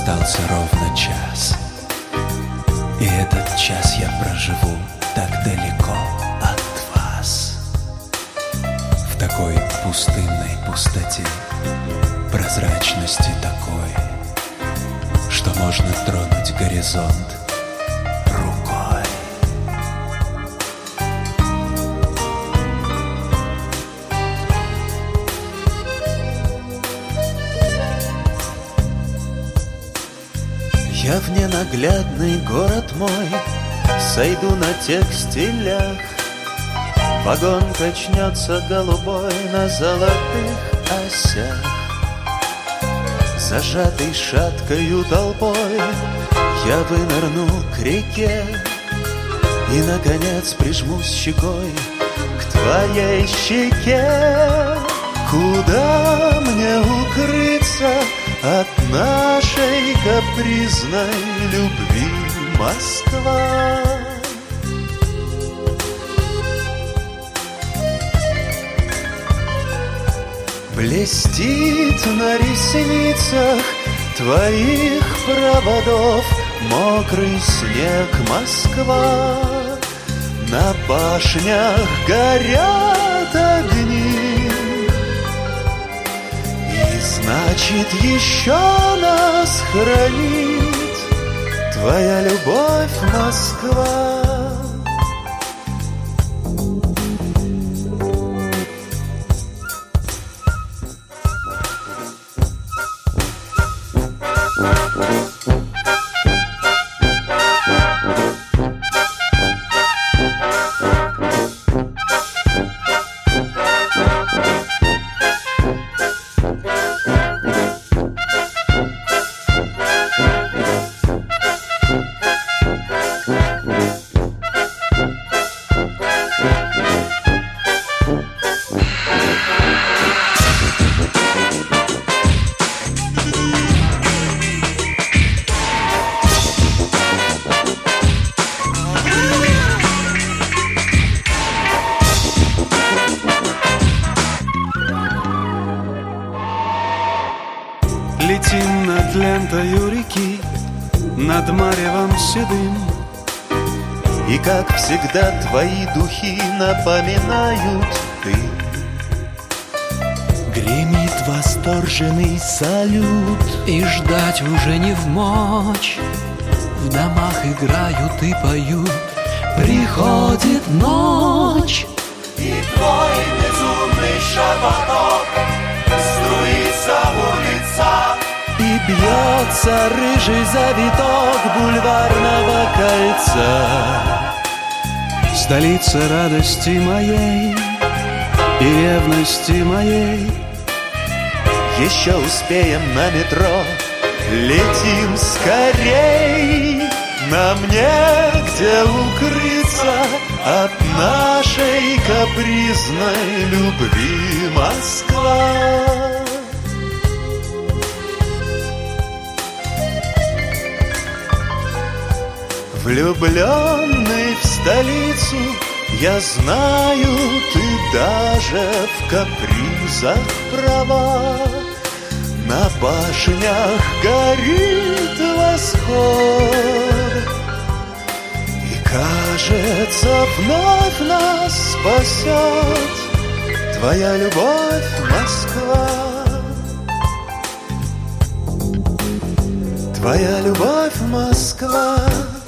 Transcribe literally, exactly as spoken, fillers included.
остался ровно час, и этот час я проживу так далеко от вас. В такой пустынной пустоте, прозрачности такой, что можно тронуть горизонт рукой. Я в ненаглядный город мой сойду на текстилях. Вагон качнется голубой на золотых осях. Зажатый шаткою толпой я вынырну к реке и, наконец, прижмусь щекой к твоей щеке. Куда мне укрыться от нашей капризной любви, Москва? Блестит на ресницах твоих проводов мокрый снег, Москва. На башнях горят огни, и значит еще нас хранит твоя любовь, Москва. Летим над лентою реки, над маревом седым, и, как всегда, твои духи напоминают ты. Гремит восторженный салют, и ждать уже не вмочь. В домах играют и поют, приходит ночь. И твой безумный шепоток струится в улицах, и бьется рыжий завиток бульварного кольца. столица радости моей и ревности моей. Еще успеем на метро, летим скорей. Нам негде укрыться от нашей капризной любви, Москва. Влюбленный в столицу, я знаю, ты даже в капризах права. На башнях горит восход, и, кажется, вновь нас спасет твоя любовь, Москва. Твоя любовь, Москва.